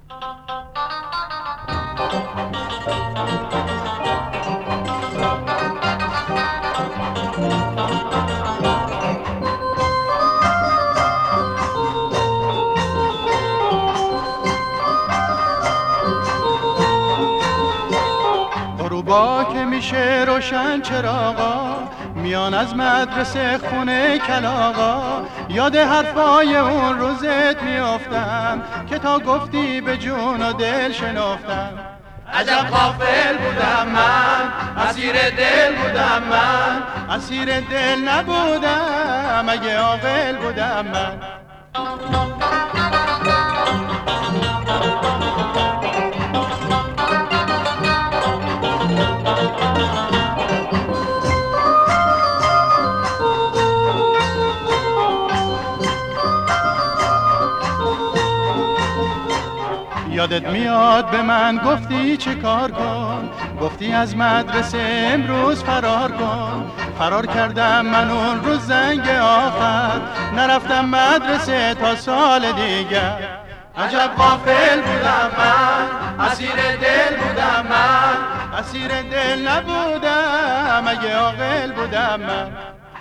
غروبا که میشه روشن چراغا، میان از مدرسه خونه کلاغا، یاد حرفای اون روزت میافتم که تا گفتی به جون و دل شنافتم. عجب غافل بودم من، اسیر دل بودم من، اسیر دل نبودم اگه عاقل بودم من. یادت میاد به من گفتی چه کار کن، گفتی از مدرسه امروز فرار کن. فرار کردم من اون روز زنگ آخر، نرفتم مدرسه تا سال دیگر. عجب غافل بودم من، اسیر دل بودم من، اسیر دل نبودم اگه عاقل بودم من.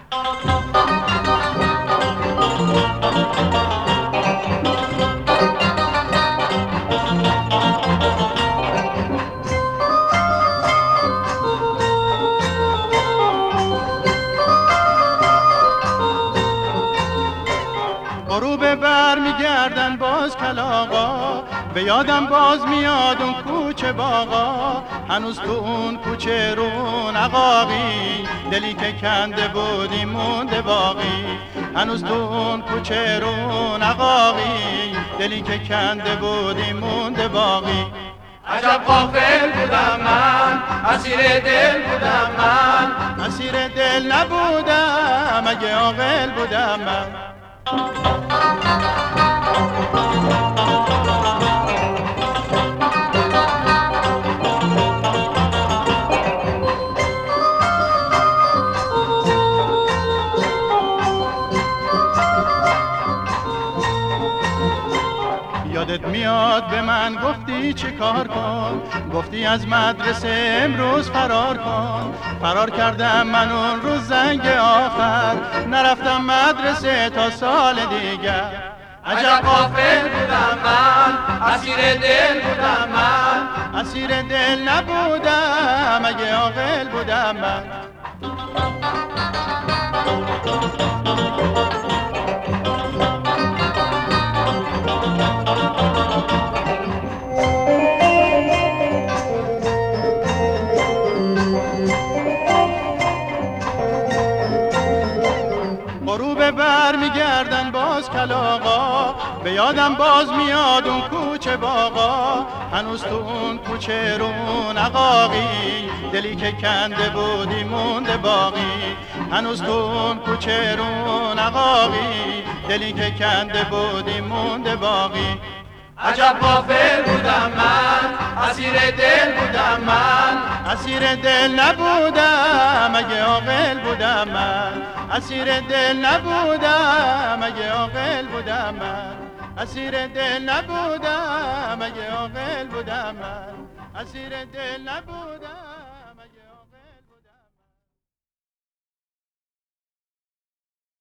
غروب بر میگردن باز کلاغا، به یادم باز میاد اون کوچه باغا. هنوز تو اون کوچه رون عقاقی، دلی که کنده بودی مونده باقی. هنوز تو اون کوچه رون عقاقی، دلی که کنده بودی مونده باقی. عجب غافل بودم من، اسیر دل بودم من، اسیر دل نبودم اگه عاقل بودم من. یادت میاد به من گفتی چه کار کن، گفتی از مدرسه امروز فرار کن. فرار کردم من اون روز زنگ آخر، نرفتم مدرسه تا سال دیگر. عجب غافل بودم من، اسیر دل بودم من، اسیر دل نبودم اگه عاقل بودم من. غروب بر میگردن باز کلاغا، به یادم باز میاد اون کوچه باغا. هنوز تو اون کوچه رون عقاقی، دلی که کنده بودی مونده باقی. هنوز تو اون کوچه رون عقاقی، دلی که کنده بودی مونده باقی. عجب غافل بودم من، اسیر دل بودم من، اسیر دل نبودم اگه عاقل بودم من. اسیر دل نبودم اگه عاقل بودم من. اسیر دل نبودم اگه عاقل بودم من. اسیر دل نبودم.